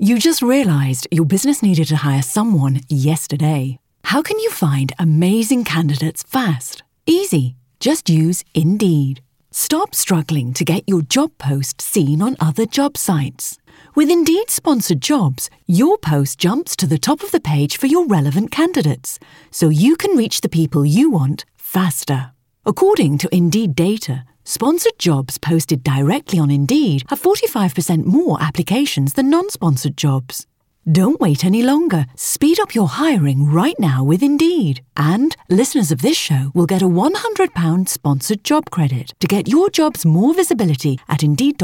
You just realized your business needed to hire someone yesterday. How can you find amazing candidates fast? Easy. Just use Indeed. Stop struggling to get your job post seen on other job sites. With Indeed-sponsored jobs, your post jumps to the top of the page for your relevant candidates, so you can reach the people you want faster. According to Indeed data, sponsored jobs posted directly on Indeed have 45% more applications than non-sponsored jobs. Don't wait any longer. Speed up your hiring right now with Indeed. And listeners of this show will get a £100 sponsored job credit to get your jobs more visibility at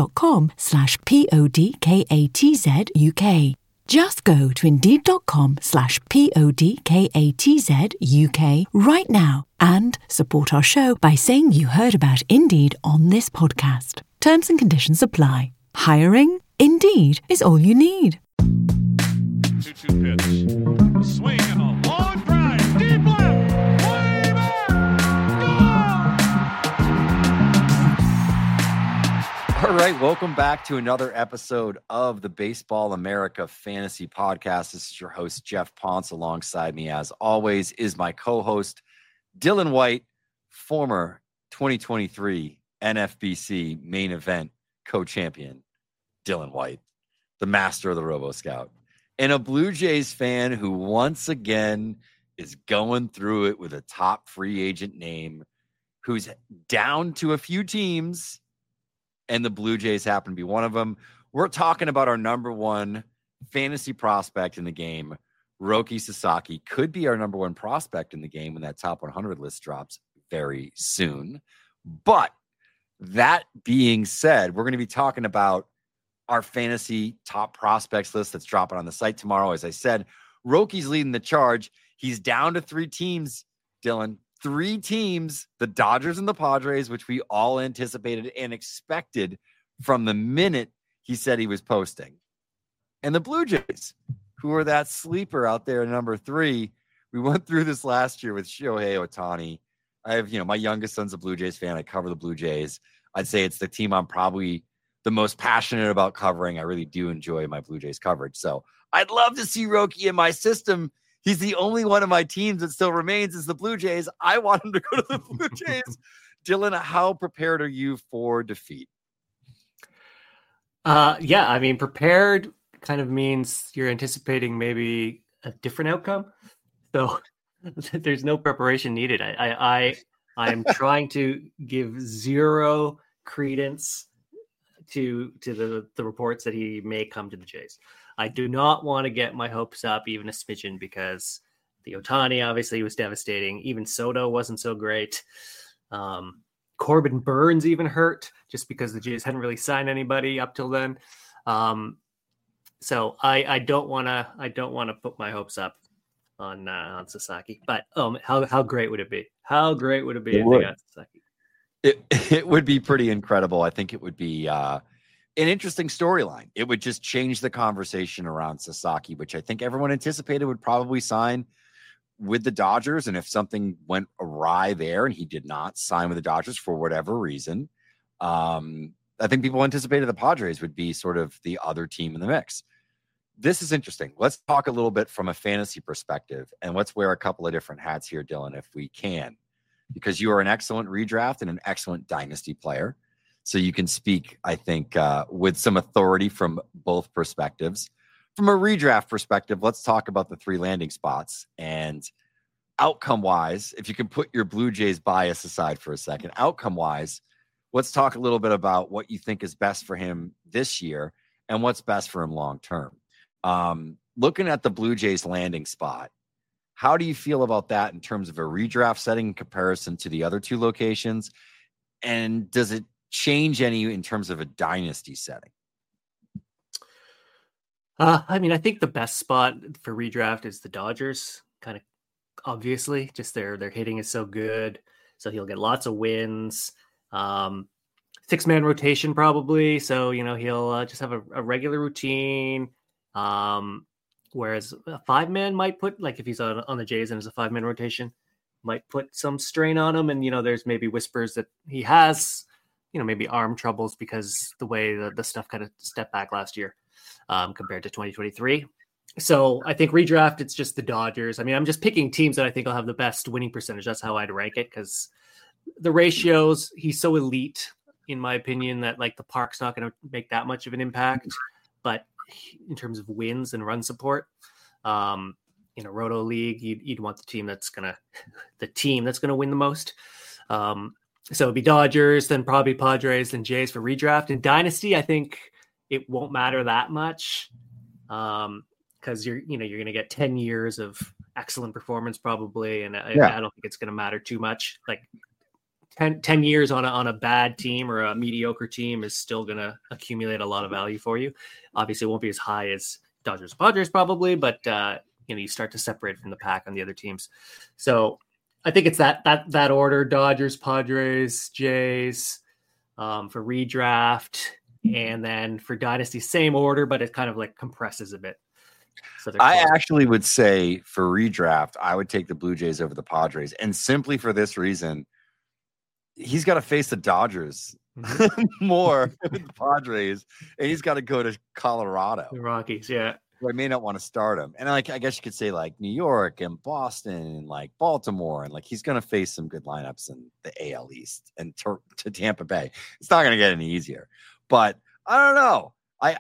Indeed.com/PODKATZUK. Just go to Indeed.com/PODKATZUK right now and support our show by saying you heard about Indeed on this podcast. Terms and conditions apply. Hiring? Indeed is all you need. 2-2 pitch. Swing and a long drive. Deep left. Way back. Gone! All right, welcome back to another episode of the Baseball America Fantasy Podcast. This is your host, Jeff Ponce. Alongside me, as always, is my co-host, Dylan White, former 2023 NFBC main event co-champion, Dylan White, the master of the Robo-Scout, and a Blue Jays fan who once again is going through it with a top free agent name, who's down to a few teams, and the Blue Jays happen to be one of them. We're talking about our number one fantasy prospect in the game. Roki Sasaki could be our number one prospect in the game when that top 100 list drops very soon. But that being said, we're going to be talking about our fantasy top prospects list that's dropping on the site tomorrow. As I said, Roki's leading the charge. He's down to 3 teams, Dylan. 3 teams, the Dodgers and the Padres, which we all anticipated and expected from the minute he said he was posting. And the Blue Jays, who are that sleeper out there, number 3. We went through this last year with Shohei Ohtani. I have, my youngest son's a Blue Jays fan. I cover the Blue Jays. I'd say it's the team I'm probably the most passionate about covering. I really do enjoy my Blue Jays coverage. So I'd love to see Roki in my system. He's the only one of my teams that still remains is the Blue Jays. I want him to go to the Blue Jays. Dylan, how prepared are you for defeat? Prepared kind of means you're anticipating maybe a different outcome. So there's no preparation needed. I'm trying to give zero credence to the reports that he may come to the Jays. I do not want to get my hopes up even a smidgen because the Ohtani obviously was devastating. Even Soto wasn't so great. Corbin Burns even hurt just because the Jays hadn't really signed anybody up till then. So I don't want to put my hopes up on Sasaki. But how great would it be? How great would it be if they got Sasaki? It would be pretty incredible. I think it would be an interesting storyline. It would just change the conversation around Sasaki, which I think everyone anticipated would probably sign with the Dodgers. And if something went awry there and he did not sign with the Dodgers for whatever reason, I think people anticipated the Padres would be sort of the other team in the mix. This is interesting. Let's talk a little bit from a fantasy perspective, and let's wear a couple of different hats here, Dylan, if we can, because you are an excellent redraft and an excellent dynasty player. So you can speak, I think, with some authority from both perspectives. From a redraft perspective, let's talk about the 3 landing spots. And outcome-wise, if you can put your Blue Jays bias aside for a second, outcome-wise, let's talk a little bit about what you think is best for him this year and what's best for him long-term. Looking at the Blue Jays landing spot, how do you feel about that in terms of a redraft setting in comparison to the other 2 locations? And does it change any in terms of a dynasty setting? I think the best spot for redraft is the Dodgers, kind of obviously, just their hitting is so good. So he'll get lots of wins. 6-man rotation probably. So, he'll just have a regular routine. Whereas a 5-man might put, like if he's on the Jays and it's a 5-man rotation, might put some strain on him. And, there's maybe whispers that he has, maybe arm troubles because the way the stuff kind of stepped back last year. compared to 2023. So I think redraft, it's just the Dodgers. I mean, I'm just picking teams that I think will have the best winning percentage. That's how I'd rank it, because the ratios, he's so elite, in my opinion, that like the park's not going to make that much of an impact. But in terms of wins and run support, in a roto league, you'd want the team that's gonna win the most. So it'd be Dodgers, then probably Padres, then Jays for redraft. In Dynasty, I think it won't matter that much, because you're going to get 10 years of excellent performance probably, and I don't think it's going to matter too much. Like 10 years on a bad team or a mediocre team is still going to accumulate a lot of value for you. Obviously, it won't be as high as Dodgers, Padres probably, but you start to separate from the pack on the other teams. So I think it's that order: Dodgers, Padres, Jays for redraft, and then for Dynasty, same order, but it kind of like compresses a bit. So I actually would say for redraft, I would take the Blue Jays over the Padres, and simply for this reason: he's got to face the Dodgers more than the Padres, and he's got to go to Colorado. The Rockies, yeah. I may not want to start him. And like, I guess you could say like New York and Boston and like Baltimore, and like he's going to face some good lineups in the AL East and to Tampa Bay. It's not going to get any easier, but I don't know.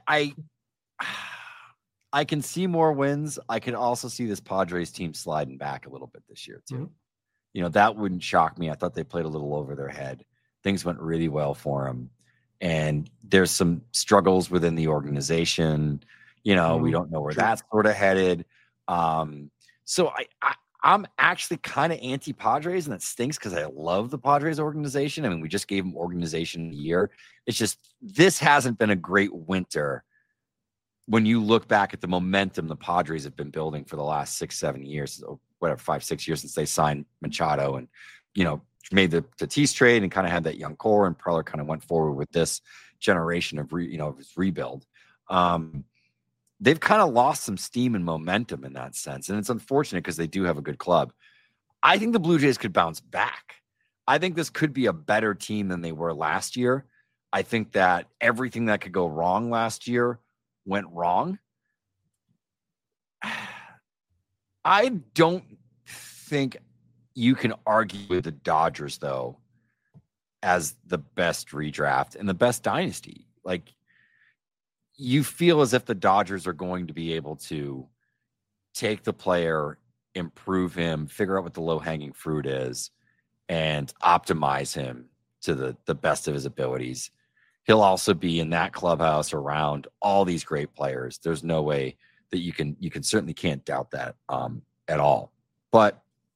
I can see more wins. I can also see this Padres team sliding back a little bit this year too. Mm-hmm. That wouldn't shock me. I thought they played a little over their head. Things went really well for them. And there's some struggles within the organization. We don't know where that's sort of headed. So I'm actually kind of anti-Padres, and that stinks because I love the Padres organization. I mean, we just gave them organization a year. It's just this hasn't been a great winter when you look back at the momentum the Padres have been building for the last 6-7 years, or whatever, 5-6 years since they signed Machado and, made the Tatis trade and kind of had that young core, and Preller kind of went forward with this generation of his rebuild. They've kind of lost some steam and momentum in that sense. And it's unfortunate because they do have a good club. I think the Blue Jays could bounce back. I think this could be a better team than they were last year. I think that everything that could go wrong last year went wrong. I don't think you can argue with the Dodgers, though, as the best redraft and the best dynasty. Like, you feel as if the Dodgers are going to be able to take the player, improve him, figure out what the low-hanging fruit is, and optimize him to the best of his abilities. He'll also be in that clubhouse around all these great players. There's no way that you can certainly can't doubt that at all. But,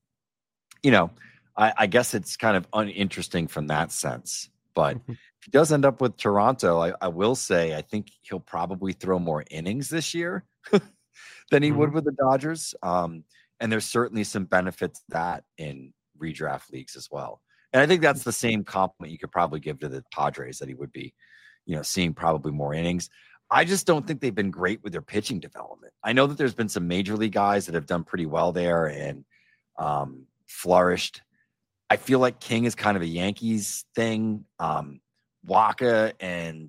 I guess it's kind of uninteresting from that sense. But if he does end up with Toronto, I will say I think he'll probably throw more innings this year than he would with the Dodgers. And there's certainly some benefit to that in redraft leagues as well. And I think that's the same compliment you could probably give to the Padres, that he would be, seeing probably more innings. I just don't think they've been great with their pitching development. I know that there's been some major league guys that have done pretty well there and flourished. I feel like King is kind of a Yankees thing. Waka and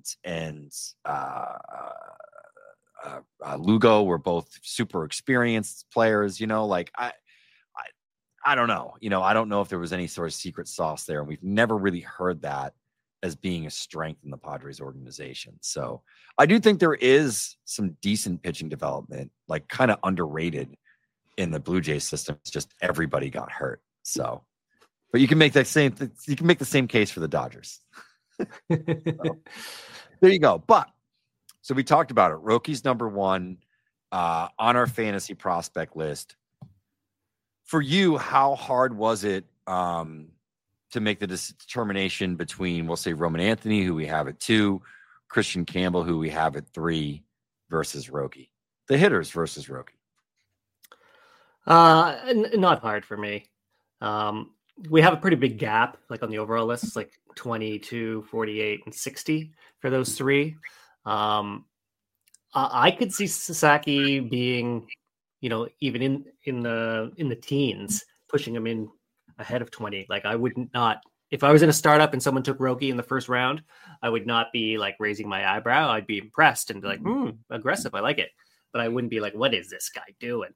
Lugo were both super experienced players. I don't know. I don't know if there was any sort of secret sauce there, and we've never really heard that as being a strength in the Padres organization. So I do think there is some decent pitching development, like kind of underrated in the Blue Jays system. It's just everybody got hurt. So, but you can make the same case for the Dodgers. So, there you go. But so we talked about it. Rocky's number one on our fantasy prospect list. For you, how hard was it to make the determination between, we'll say, Roman Anthony, who we have at 2, Christian Campbell, who we have at 3, versus Roky? The hitters versus Roky. Not hard for me. We have a pretty big gap, like on the overall list. It's like 22, 48, and 60 for those 3. I could see Sasaki being, even in the teens, pushing him in ahead of 20. Like, I would not if I was in a startup and someone took Roki in the first round, I would not be like raising my eyebrow. I'd be impressed and be like, aggressive. I like it. But I wouldn't be like, what is this guy doing?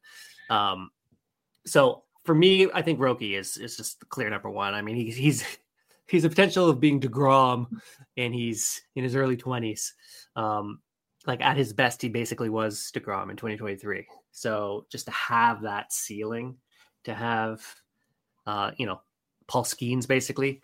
So for me, I think Roki is just the clear number one. I mean, he's the potential of being DeGrom, and he's in his early 20s. Like at his best, he basically was DeGrom in 2023. So just to have that ceiling, to have, Paul Skeens basically,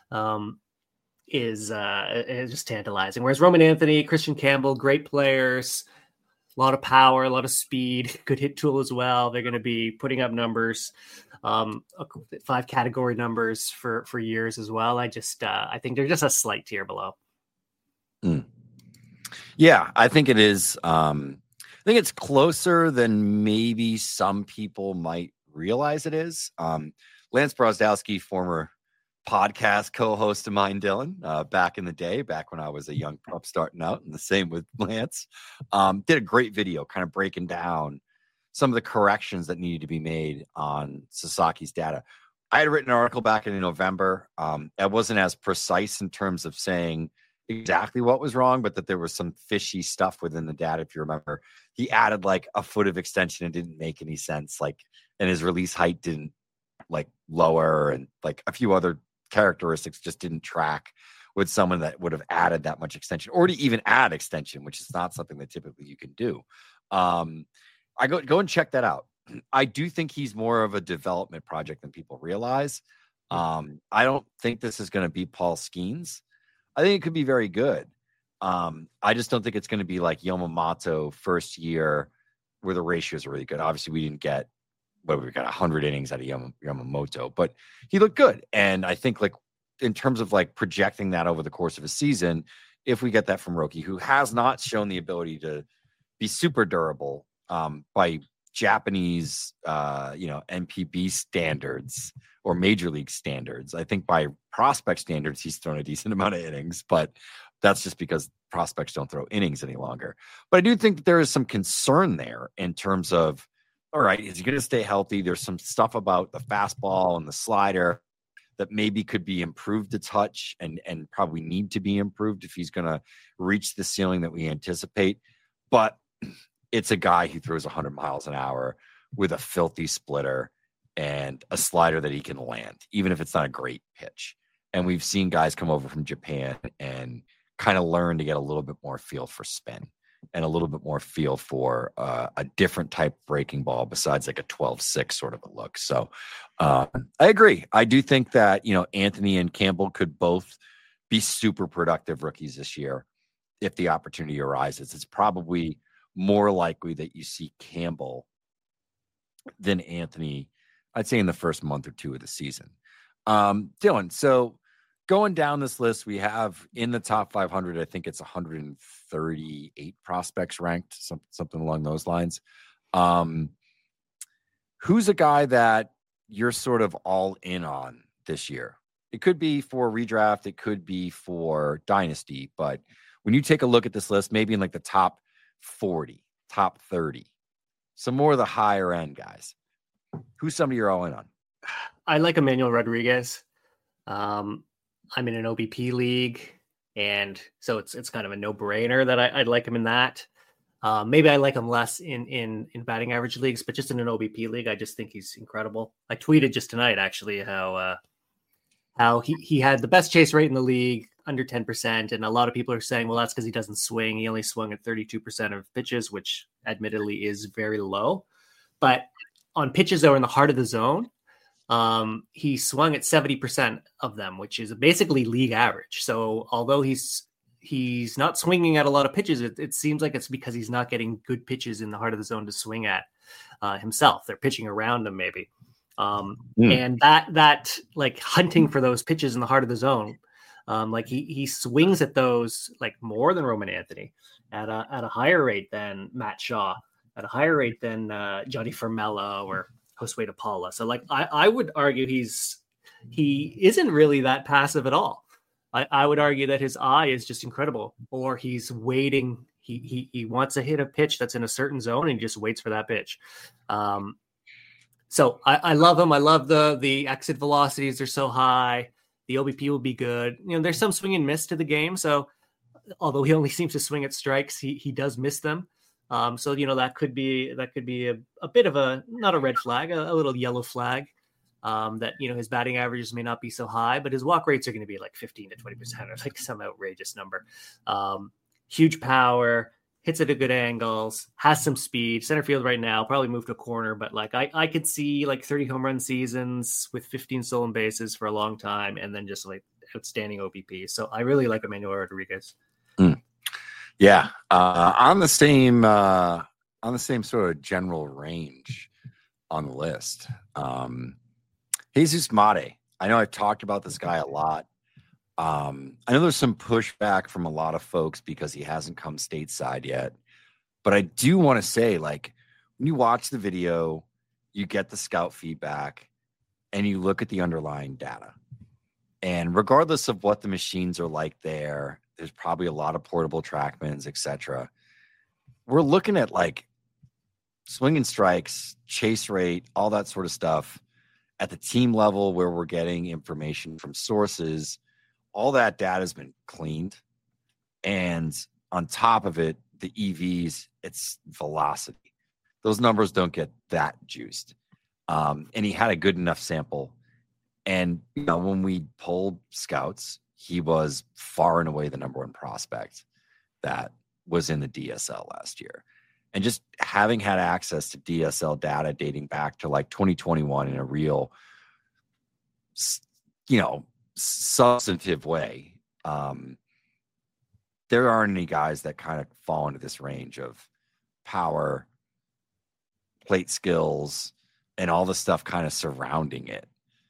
is just tantalizing. Whereas Roman Anthony, Christian Campbell, great players, a lot of power, a lot of speed, good hit tool as well. They're going to be putting up numbers, 5 category numbers for years as well. I think they're just a slight tier below. Yeah, I think it is. I think it's closer than maybe some people might realize it is. Lance Brozdowski, former podcast co-host of mine, Dylan, back in the day, back when I was a young pup starting out, and the same with Lance, did a great video kind of breaking down some of the corrections that needed to be made on Sasaki's data. I had written an article back in November. I wasn't as precise in terms of saying exactly what was wrong, but that there was some fishy stuff within the data. If you remember, he added like a foot of extension and didn't make any sense. And his release height didn't lower, and like a few other characteristics just didn't track with someone that would have added that much extension, or to even add extension, which is not something that typically you can do. I go and check that out. I do think he's more of a development project than people realize. I don't think this is going to be Paul Skeens. I think it could be very good. I just don't think it's going to be like Yamamoto first year where the ratios are really good. Obviously, we didn't get, we got 100 innings out of Yamamoto, but he looked good. And I think in terms of projecting that over the course of a season, if we get that from Roki, who has not shown the ability to be super durable by Japanese, NPB standards or major league standards. I think by prospect standards, he's thrown a decent amount of innings, but that's just because prospects don't throw innings any longer. But I do think that there is some concern there in terms of, all right, is he going to stay healthy? There's some stuff about the fastball and the slider that maybe could be improved a touch and probably need to be improved if he's going to reach the ceiling that we anticipate. But it's a guy who throws 100 miles an hour with a filthy splitter and a slider that he can land, even if it's not a great pitch. And we've seen guys come over from Japan and kind of learn to get a little bit more feel for spin and a little bit more feel for a different type breaking ball besides like a 12-6 sort of a look. So I agree. I do think that, Anthony and Campbell could both be super productive rookies this year if the opportunity arises. It's probably more likely that you see Campbell than Anthony, I'd say in the first month or two of the season. Dylan, so going down this list, we have in the top 500, I think it's 138 prospects ranked, something along those lines. Who's a guy that you're sort of all in on this year? It could be for redraft, it could be for dynasty, but when you take a look at this list, maybe in the top 40, top 30, some more of the higher end guys, who's somebody you're all in on? I like Emmanuel Rodriguez. I'm in an OBP league, and so it's kind of a no-brainer that I'd like him in that. Maybe I like him less in batting average leagues, but just in an OBP league, I just think he's incredible. I tweeted just tonight, actually, how he had the best chase rate in the league, under 10%. And a lot of people are saying, well, that's because he doesn't swing. He only swung at 32% of pitches, which admittedly is very low. But on pitches that were in the heart of the zone, he swung at 70% of them, which is basically league average. So although he's not swinging at a lot of pitches, it seems like it's because he's not getting good pitches in the heart of the zone to swing at himself. They're pitching around him maybe. And that like hunting for those pitches in the heart of the zone, like he swings at those like more than Roman Anthony at a higher rate than Matt Shaw, at a higher rate than Johnny Fermella or Josue de Paula. So like I would argue he isn't really that passive at all. I would argue that his eye is just incredible, or he's waiting. He wants to hit a pitch that's in a certain zone and he just waits for that pitch. So I love him. I love the exit velocities are so high. The OBP will be good. There's some swing and miss to the game. So although he only seems to swing at strikes, he does miss them. So that could be a bit of not a red flag, a little yellow flag. That his batting averages may not be so high, but his walk rates are going to be like 15 to 20%, or like some outrageous number. Huge power, hits at a good angles, has some speed. Center field right now, probably move to a corner, but like I could see like 30 home run seasons with 15 stolen bases for a long time, and then just like outstanding OBP. So I really like Emmanuel Rodriguez. Yeah, on the same sort of general range on the list. Jesus Mate. I know I've talked about this guy a lot. I know there's some pushback from a lot of folks because he hasn't come stateside yet. But I do want to say, like, when you watch the video, you get the scout feedback, and you look at the underlying data. And regardless of what the machines are like there's probably a lot of portable TrackMans, etc. We're looking at, like, swing and strikes, chase rate, all that sort of stuff. At the team level where we're getting information from sources, all that data has been cleaned. And on top of it, the EVs, it's velocity. Those numbers don't get that juiced. And he had a good enough sample. And, when we polled scouts, he was far and away the number one prospect that was in the DSL last year. And just having had access to DSL data dating back to like 2021 in a real, substantive way, there aren't any guys that kind of fall into this range of power, plate skills, and all the stuff kind of surrounding it,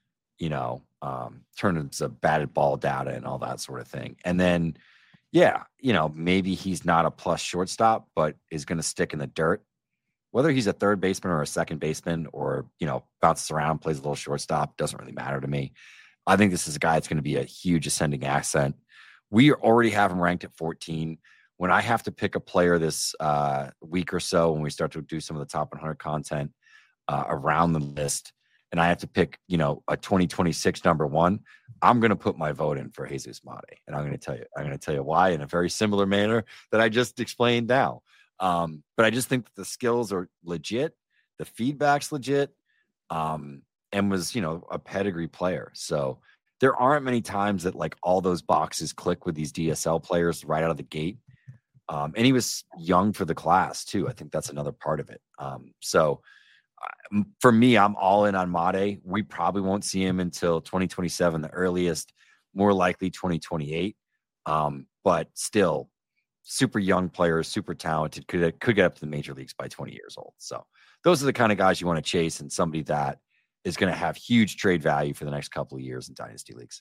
terms of batted ball data and all that sort of thing. And then, maybe he's not a plus shortstop, but is going to stick in the dirt. Whether he's a third baseman or a second baseman or, bounces around, plays a little shortstop, doesn't really matter to me. I think this is a guy that's going to be a huge ascending ascent. We already have him ranked at 14. When I have to pick a player this week or so, when we start to do some of the top 100 content around the list, and I have to pick, a 2026 number one, I'm going to put my vote in for Jesus Mate. And I'm going to tell you why in a very similar manner that I just explained now. But I just think that the skills are legit. The feedback's legit. And was, a pedigree player. So there aren't many times that like all those boxes click with these DSL players right out of the gate. And he was young for the class too. I think that's another part of it. So for me, I'm all in on Mate. We probably won't see him until 2027, the earliest, more likely 2028. But still super young players, super talented, could get up to the major leagues by 20 years old. So those are the kind of guys you want to chase, and somebody that is going to have huge trade value for the next couple of years in dynasty leagues.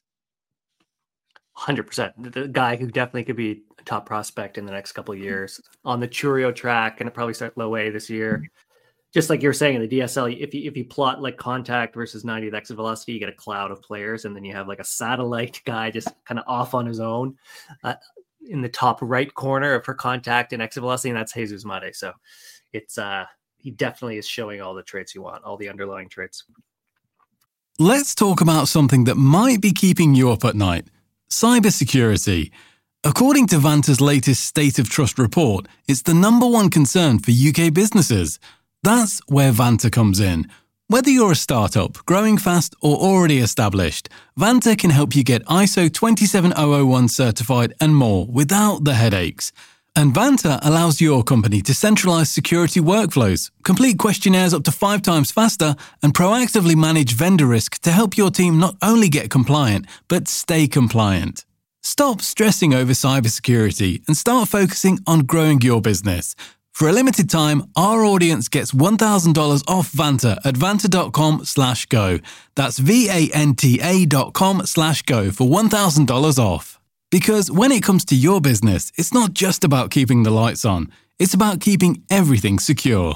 100%. The guy who definitely could be a top prospect in the next couple of years on the Churio track, and it probably start low A this year. Just like you were saying in the DSL, if you plot like contact versus 90th exit velocity, you get a cloud of players, and then you have like a satellite guy just kind of off on his own in the top right corner for contact and exit velocity, and that's Jesus Mate. So it's he definitely is showing all the traits you want, all the underlying traits. Let's talk about something that might be keeping you up at night: cybersecurity. According to Vanta's latest State of Trust report, it's the number one concern for UK businesses. That's where Vanta comes in. Whether you're a startup, growing fast, or already established, Vanta can help you get ISO 27001 certified and more without the headaches. And Vanta allows your company to centralize security workflows, complete questionnaires up to 5 times faster, and proactively manage vendor risk to help your team not only get compliant, but stay compliant. Stop stressing over cybersecurity and start focusing on growing your business. For a limited time, our audience gets $1,000 off Vanta at vanta.com/go. That's VANTA.com/go for $1,000 off. Because when it comes to your business, it's not just about keeping the lights on. It's about keeping everything secure.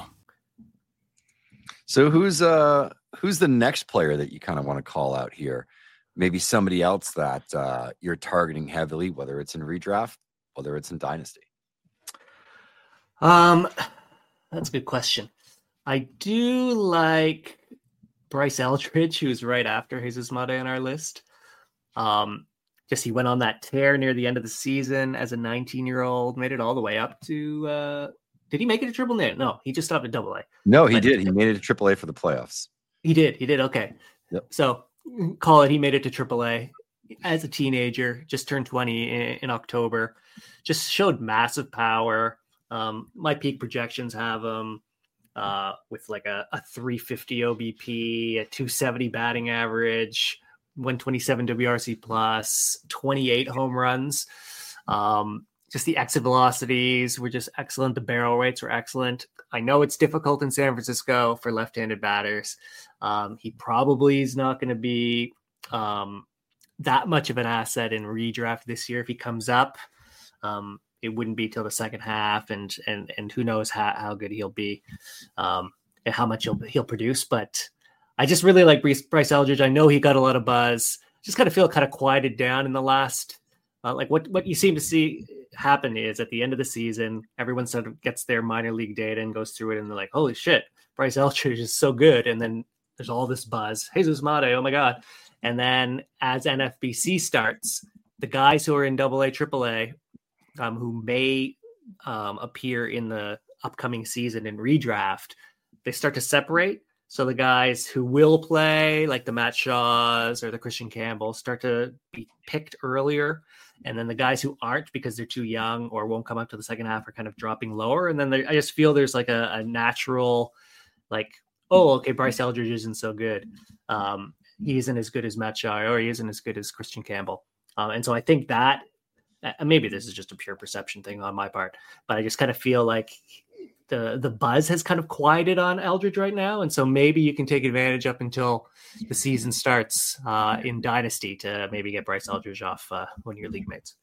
So who's the next player that you kind of want to call out here? Maybe somebody else that you're targeting heavily, whether it's in redraft, whether it's in dynasty. That's a good question. I do like Bryce Eldridge, who's right after Jesus Mate on our list. Just he went on that tear near the end of the season as a 19-year-old, made it all the way up to. Did he make it to Triple A? No, he just stopped at AA. No, he did. He made it to AAA for the playoffs. He did. Okay. Yep. So call it. He made it to AAA as a teenager. Just turned 20 in October. Just showed massive power. My peak projections have him with like a 350 OBP, a 270 batting average, 127 WRC plus, 28 home runs. Just the exit velocities were just excellent. The barrel rates were excellent. I know it's difficult in San Francisco for left-handed batters. He probably is not going to be that much of an asset in redraft this year if he comes up. It wouldn't be till the second half, and who knows how good he'll be, and how much he'll produce. But I just really like Bryce Eldridge. I know he got a lot of buzz. Just kind of feel kind of quieted down in the last. Like what you seem to see happen is at the end of the season, everyone sort of gets their minor league data and goes through it, and they're like, "Holy shit, Bryce Eldridge is so good!" And then there's all this buzz. Jesus Mate, oh my god! And then as NFBC starts, the guys who are in AA, AAA, who may appear in the upcoming season in redraft, they start to separate. So the guys who will play, like the Matt Shaws or the Christian Campbell, start to be picked earlier. And then the guys who aren't, because they're too young or won't come up to the second half, are kind of dropping lower. And then I just feel there's like a natural, like, oh, okay, Bryce Eldridge isn't so good. He isn't as good as Matt Shaw, or he isn't as good as Christian Campbell. And so I think that, maybe this is just a pure perception thing on my part, but I just kind of feel like the buzz has kind of quieted on Eldridge right now. And so maybe you can take advantage up until the season starts in Dynasty to maybe get Bryce Eldridge off one of your league mates.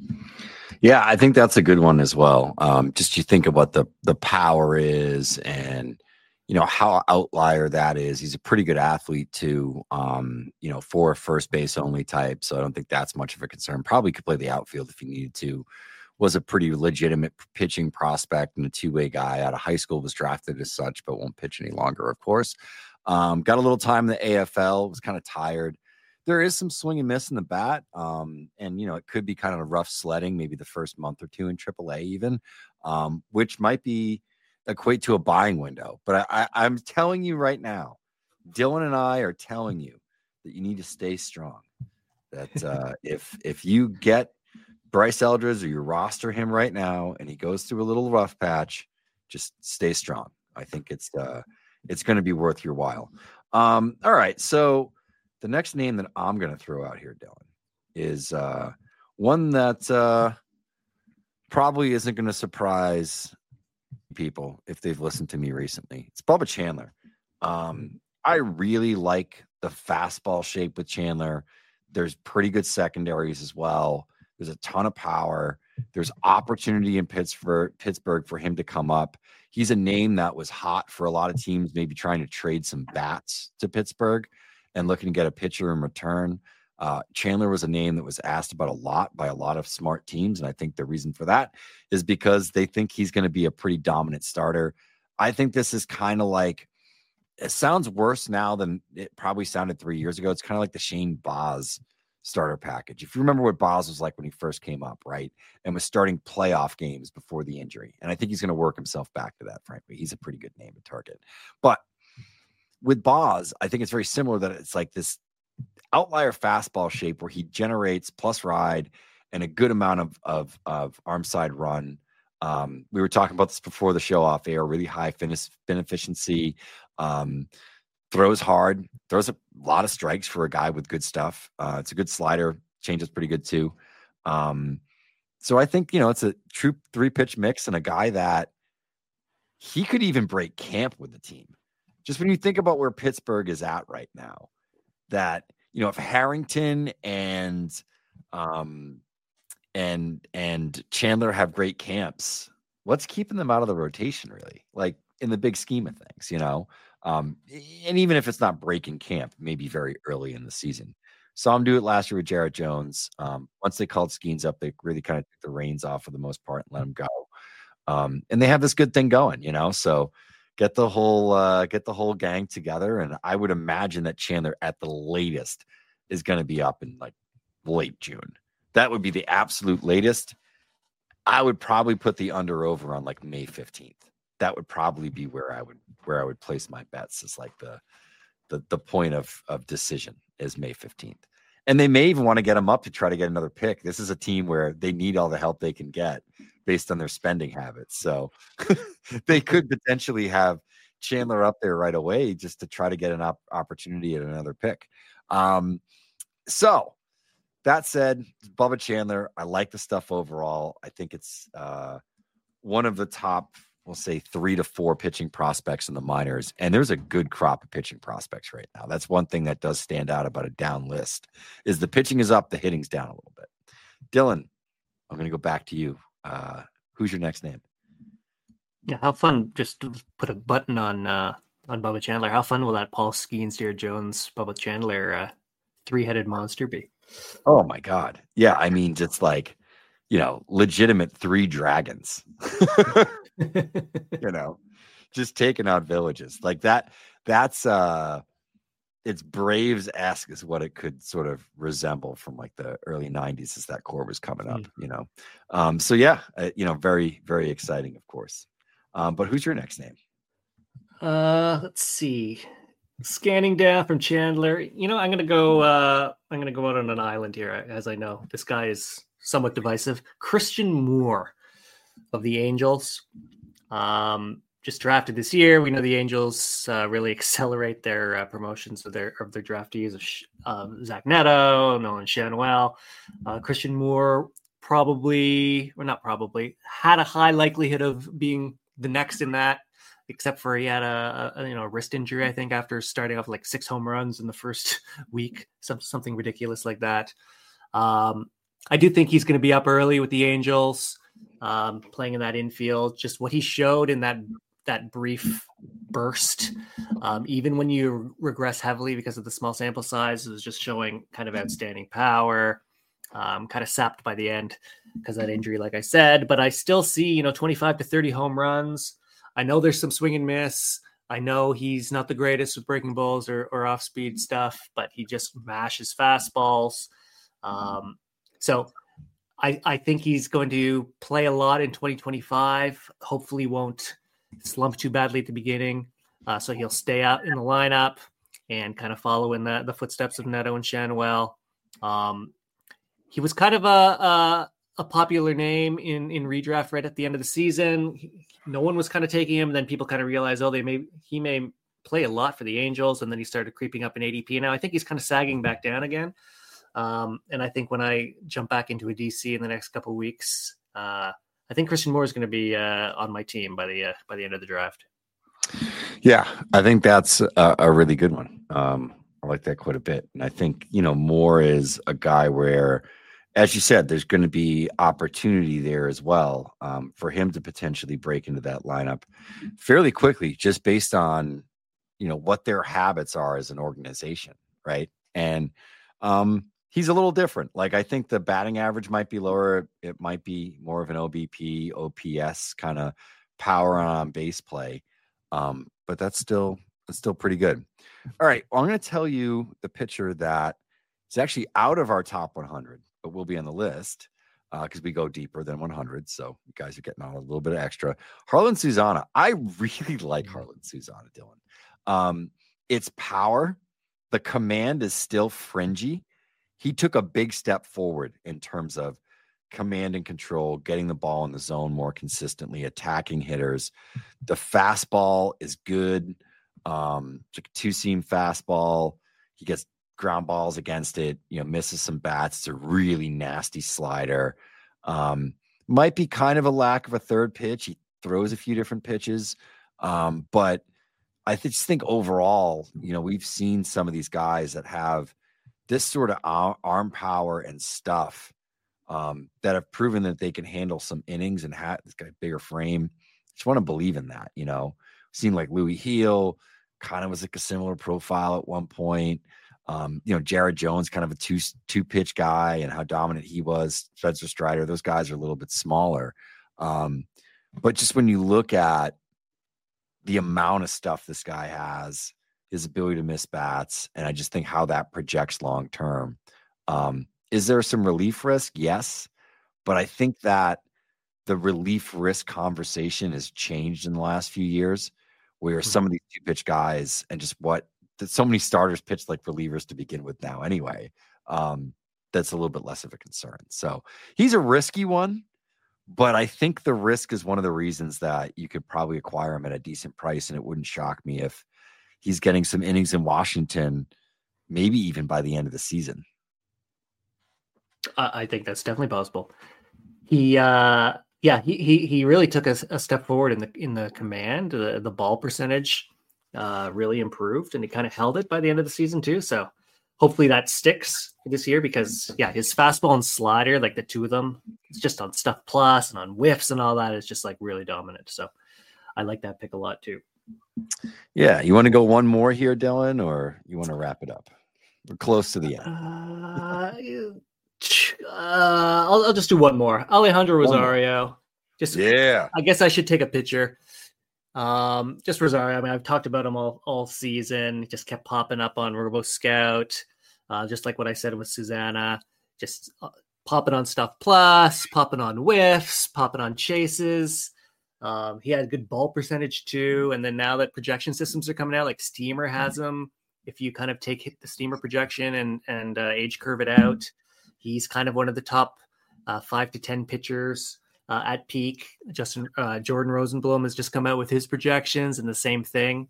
Yeah, I think that's a good one as well. Just you think of what the power is and, you know, how outlier that is. He's a pretty good athlete too, you know, for a first base only type. So I don't think that's much of a concern. Probably could play the outfield if he needed to. Was a pretty legitimate pitching prospect and a two-way guy out of high school, was drafted as such, but won't pitch any longer, of course. Got a little time in the AFL, was kind of tired. There is some swing and miss in the bat. And, you know, it could be kind of rough sledding, maybe the first month or two in AAA even, which might be equate to a buying window. But I'm telling you right now, Dylan and I are telling you that you need to stay strong. That if you get Bryce Eldridge or you roster him right now and he goes through a little rough patch, just stay strong. I think it's going to be worth your while. All right. So the next name that I'm going to throw out here, Dylan, is one that probably isn't going to surprise people if they've listened to me recently. It's Bubba Chandler. I really like the fastball shape with Chandler. There's pretty good secondaries as well. There's a ton of power. There's opportunity in Pittsburgh for him to come up. He's a name that was hot for a lot of teams, maybe trying to trade some bats to Pittsburgh and looking to get a pitcher in return. Chandler was a name that was asked about a lot by a lot of smart teams, and I think the reason for that is because they think he's going to be a pretty dominant starter. I think this is kind of like, it sounds worse now than it probably sounded 3 years ago. It's kind of like the Shane Baz starter package. If you remember what Baz was like when he first came up, right, and was starting playoff games before the injury. And I think he's going to work himself back to that, frankly. He's a pretty good name to target. But with Baz, I think it's very similar, that it's like this outlier fastball shape where he generates plus ride and a good amount of arm side run. We were talking about this before the show off air, really high spin efficiency, throws hard, throws a lot of strikes for a guy with good stuff. It's a good slider, changes pretty good too. So I think, you know, it's a true 3-pitch mix and a guy that he could even break camp with the team. Just when you think about where Pittsburgh is at right now, that, you know, if Harrington and Chandler have great camps, what's keeping them out of the rotation, really? Like, in the big scheme of things, you know? And even if it's not breaking camp, maybe very early in the season. Saw him do it last year with Jarrett Jones. Once they called Skeens up, they really kind of took the reins off for the most part and let him go. And they have this good thing going, you know? So get the whole gang together. And I would imagine that Chandler at the latest is going to be up in like late June. That would be the absolute latest. I would probably put the under over on like May 15th. That would probably be where I would place my bets, is like the point of decision is May 15th. And they may even want to get him up to try to get another pick. This is a team where they need all the help they can get based on their spending habits. So they could potentially have Chandler up there right away just to try to get an opportunity at another pick. So that said, Bubba Chandler, I like the stuff overall. I think it's one of the top, we'll say 3 to 4 pitching prospects in the minors. And there's a good crop of pitching prospects right now. That's one thing that does stand out about a down list, is the pitching is up, the hitting's down a little bit. Dylan, I'm going to go back to you. Who's your next name? Yeah, how fun, just to put a button on Bubba Chandler. How fun will that Paul Skeens, Dear Jones, Bubba Chandler 3-headed monster be? Oh my God. Yeah. I mean, just like, legitimate 3 dragons, just taking out villages like that. That's it's Braves-esque is what it could sort of resemble from like the early 90s as that core was coming up, So yeah, very, very exciting, of course. But who's your next name? Let's see. Scanning down from Chandler, I'm gonna go out on an island here, as I know this guy is somewhat divisive. Christian Moore of the Angels, just drafted this year. We know the Angels really accelerate their promotions of their draftees of Zach Neto, Nolan Schanuel. Christian Moore had a high likelihood of being the next in that, except for he had a wrist injury, I think, after starting off like 6 home runs in the first week, something ridiculous like that. I do think he's going to be up early with the Angels, playing in that infield. Just what he showed in that brief burst, even when you regress heavily because of the small sample size, it was just showing kind of outstanding power. Kind of sapped by the end because of that injury, like I said. But I still see 25 to 30 home runs. I know there's some swing and miss. I know he's not the greatest with breaking balls or off-speed stuff, but he just mashes fastballs. So I think he's going to play a lot in 2025. Hopefully won't slump too badly at the beginning. So he'll stay out in the lineup and kind of follow in the footsteps of Neto and Schanuel. He was kind of a popular name in redraft right at the end of the season. No one was kind of taking him. Then people kind of realized, he may play a lot for the Angels. And then he started creeping up in ADP. Now I think he's kind of sagging back down again. And I think when I jump back into a DC in the next couple of weeks, I think Christian Moore is going to be on my team by the end of the draft. Yeah, I think that's a really good one. I like that quite a bit. And I think, Moore is a guy where, as you said, there's going to be opportunity there as well for him to potentially break into that lineup fairly quickly, just based on, what their habits are as an organization. Right. And he's a little different. Like, I think the batting average might be lower. It might be more of an OBP, OPS kind of power on base play. But that's still pretty good. All right. Well, I'm going to tell you the pitcher that is actually out of our top 100, but will be on the list because we go deeper than 100. So you guys are getting on a little bit of extra. Jarlin Susana. I really like Jarlin Susana, Dylan. It's power. The command is still fringy. He took a big step forward in terms of command and control, getting the ball in the zone more consistently, attacking hitters. The fastball is good. It's like a 2-seam fastball. He gets ground balls against it, misses some bats. It's a really nasty slider. Might be kind of a lack of a third pitch. He throws a few different pitches. But I just think overall, we've seen some of these guys that have this sort of arm power and stuff that have proven that they can handle some innings and this guy bigger frame. Just want to believe in that, Seemed like Louis Heel kind of was like a similar profile at one point. Jared Jones, kind of a two pitch guy, and how dominant he was. Spencer Strider, those guys are a little bit smaller. But just when you look at the amount of stuff this guy has, his ability to miss bats, and I just think how that projects long term. Is there some relief risk? Yes. But I think that the relief risk conversation has changed in the last few years, where some of these 2-pitch guys and just so many starters pitch like relievers to begin with now anyway. That's a little bit less of a concern. So he's a risky one, but I think the risk is one of the reasons that you could probably acquire him at a decent price. And it wouldn't shock me if he's getting some innings in Washington, maybe even by the end of the season. I think that's definitely possible. He really took a step forward in the command. The ball percentage really improved, and he kind of held it by the end of the season too. So hopefully that sticks this year, because his fastball and slider, like the two of them, it's just on Stuff Plus and on whiffs and all that, is just like really dominant. So I like that pick a lot too. Yeah, you want to go one more here, Dylan, or you want to wrap it up? We're close to the end. I'll just do one more. Alejandro Rosario. I guess I should take a picture. Just Rosario. I mean, I've talked about him all season. He just kept popping up on Robo Scout, just like what I said with Susanna. Just popping on Stuff Plus, popping on whiffs, popping on chases. He had a good ball percentage too. And then now that projection systems are coming out, like Steamer has him. If you kind of take the Steamer projection and age curve it out, he's kind of one of the top 5 to 10 pitchers at peak. Jordan Rosenblum has just come out with his projections, and the same thing.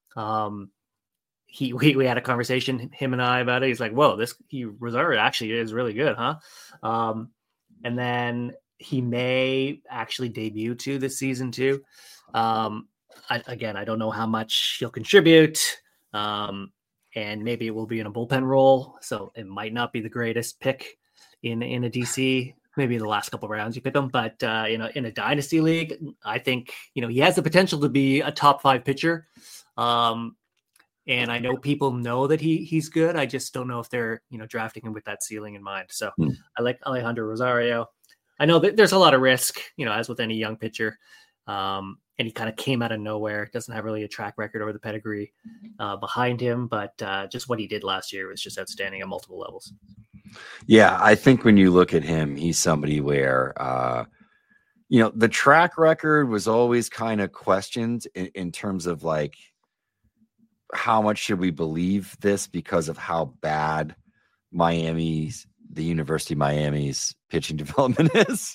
We had a conversation, him and I, about it. He's like, "Whoa, Rosario actually is really good, huh?" And then he may actually debut this season too. I don't know how much he'll contribute. And maybe it will be in a bullpen role, so it might not be the greatest pick in a DC. Maybe in the last couple of rounds you pick him, but in a dynasty league, I think he has the potential to be a top 5 pitcher. And I know people know that he's good. I just don't know if they're drafting him with that ceiling in mind. So I like Alejandro Rosario. I know that there's a lot of risk, as with any young pitcher. And he kind of came out of nowhere. Doesn't have really a track record or the pedigree behind him, but just what he did last year was just outstanding at multiple levels. Yeah, I think when you look at him, he's somebody where, the track record was always kind of questioned in terms of like, how much should we believe this because of how bad the University of Miami's pitching development is.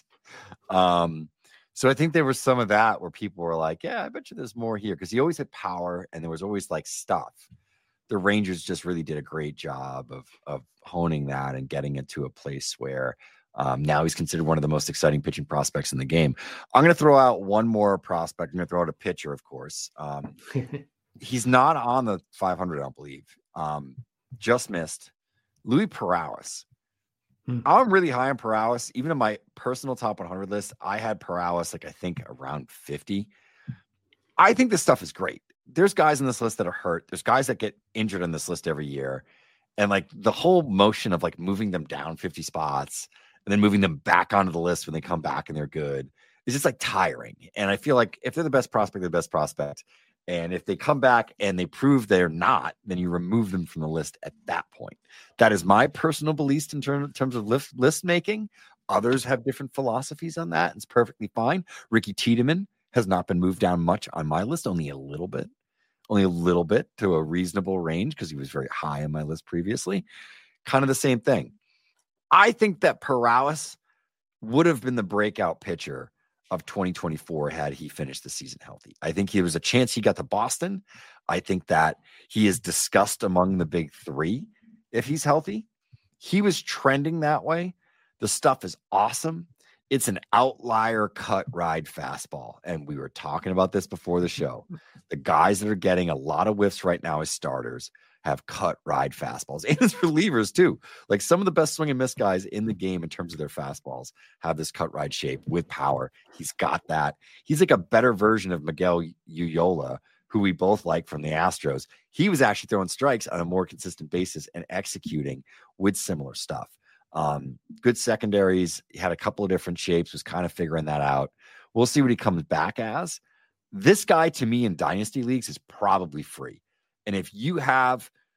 So I think there was some of that where people were like, yeah, I bet you there's more here, because he always had power and there was always like stuff. The Rangers just really did a great job of honing that and getting it to a place where now he's considered one of the most exciting pitching prospects in the game. I'm going to throw out one more prospect. I'm going to throw out a pitcher, of course. He's not on the 500, I don't believe. Just missed. Louis Perales. I'm really high on Perales. Even in my personal top 100 list, I had Perales I think around 50. I think this stuff is great. There's guys on this list that are hurt. There's guys that get injured on this list every year. And like the whole motion of like moving them down 50 spots and then moving them back onto the list when they come back and they're good is just like tiring. And I feel like if they're the best prospect, they're the best prospect. And if they come back and they prove they're not, then you remove them from the list at that point. That is my personal belief in terms of list making. Others have different philosophies on that. It's perfectly fine. Ricky Tiedemann has not been moved down much on my list, only a little bit to a reasonable range because he was very high on my list previously. Kind of the same thing. I think that Perales would have been the breakout pitcher of 2024 had he finished the season healthy. I think there was a chance he got to Boston. I think that he is discussed among the big 3 if he's healthy. He was trending that way. The stuff is awesome. It's an outlier cut ride fastball. And we were talking about this before the show. The guys that are getting a lot of whiffs right now as starters have cut ride fastballs, and as relievers too. Like some of the best swing and miss guys in the game in terms of their fastballs have this cut ride shape with power. He's got that. He's like a better version of Miguel Uyola, who we both like from the Astros. He was actually throwing strikes on a more consistent basis and executing with similar stuff. Good secondaries. He had a couple of different shapes, was kind of figuring that out. We'll see what he comes back as. This guy, to me, in dynasty leagues is probably free. And if you have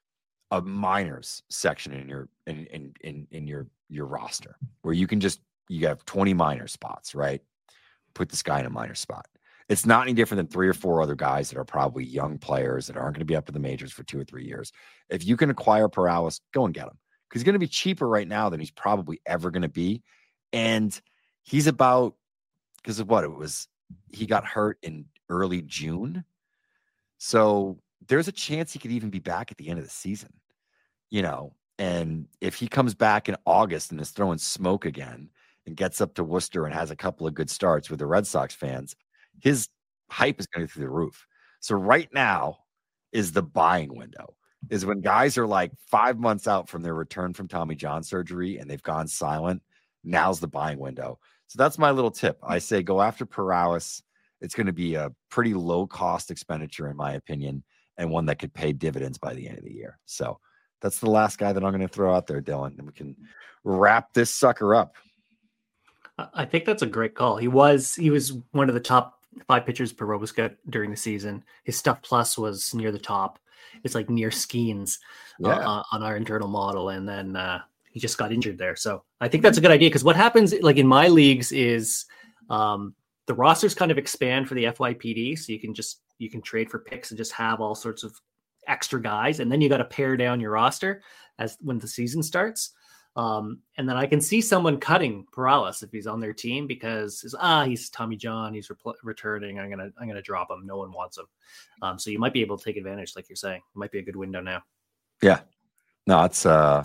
a minors section in your roster where you have 20 minor spots, right? Put this guy in a minor spot. It's not any different than 3 or 4 other guys that are probably young players that aren't going to be up to the majors for 2 or 3 years. If you can acquire Perales, go and get him, because he's going to be cheaper right now than he's probably ever going to be. And he's about, because of what it was, he got hurt in early June. So there's a chance he could even be back at the end of the season, and if he comes back in August and is throwing smoke again and gets up to Worcester and has a couple of good starts with the Red Sox fans, his hype is going through the roof. So right now is the buying window, is when guys are like 5 months out from their return from Tommy John surgery and they've gone silent. Now's the buying window. So that's my little tip. I say go after Perales. It's going to be a pretty low cost expenditure, in my opinion, and one that could pay dividends by the end of the year. So that's the last guy that I'm going to throw out there, Dylan, and we can wrap this sucker up. I think that's a great call. He was one of the top 5 pitchers per RoboScout during the season. His stuff plus was near the top. It's like near Skeens on our internal model. And then he just got injured there. So I think that's a good idea, because what happens like in my leagues is the rosters kind of expand for the FYPD. So you can trade for picks and just have all sorts of extra guys. And then you got to pare down your roster when the season starts. And then I can see someone cutting Perales if he's on their team because he's Tommy John, he's returning. I'm gonna drop him. No one wants him. So you might be able to take advantage, like you're saying. It might be a good window now. Yeah, no, that's a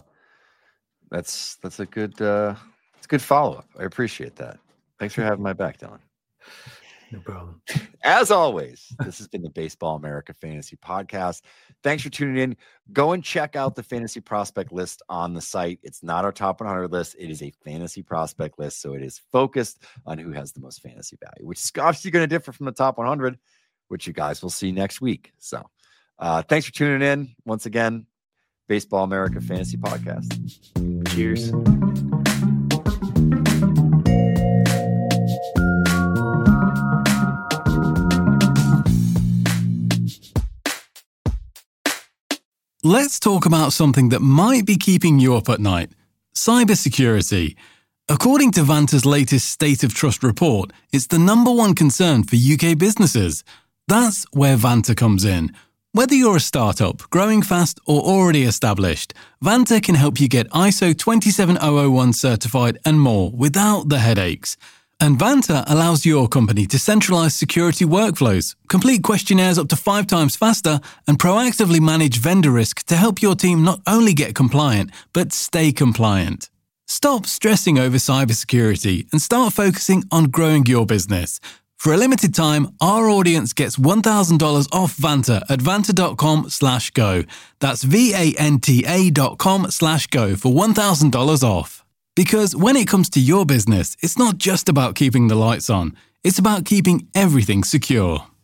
good it's a good follow up. I appreciate that. Thanks for having my back, Dylan. No problem. As always, this has been the Baseball America Fantasy Podcast. Thanks for tuning in. Go and check out the fantasy prospect list on the site. It's not our top 100 list. It is a fantasy prospect list, so it is focused on who has the most fantasy value, which is obviously going to differ from the top 100, which you guys will see next week. So thanks for tuning in. Once again, Baseball America Fantasy Podcast. Cheers. Let's talk about something that might be keeping you up at night: cybersecurity. According to Vanta's latest State of Trust report, it's the #1 concern for UK businesses. That's where Vanta comes in. Whether you're a startup, growing fast, or already established, Vanta can help you get ISO 27001 certified and more without the headaches. And Vanta allows your company to centralize security workflows, complete questionnaires up to 5 times faster, and proactively manage vendor risk to help your team not only get compliant, but stay compliant. Stop stressing over cybersecurity and start focusing on growing your business. For a limited time, our audience gets $1,000 off Vanta at vanta.com/go. That's VANTA.com/go for $1,000 off. Because when it comes to your business, it's not just about keeping the lights on, it's about keeping everything secure.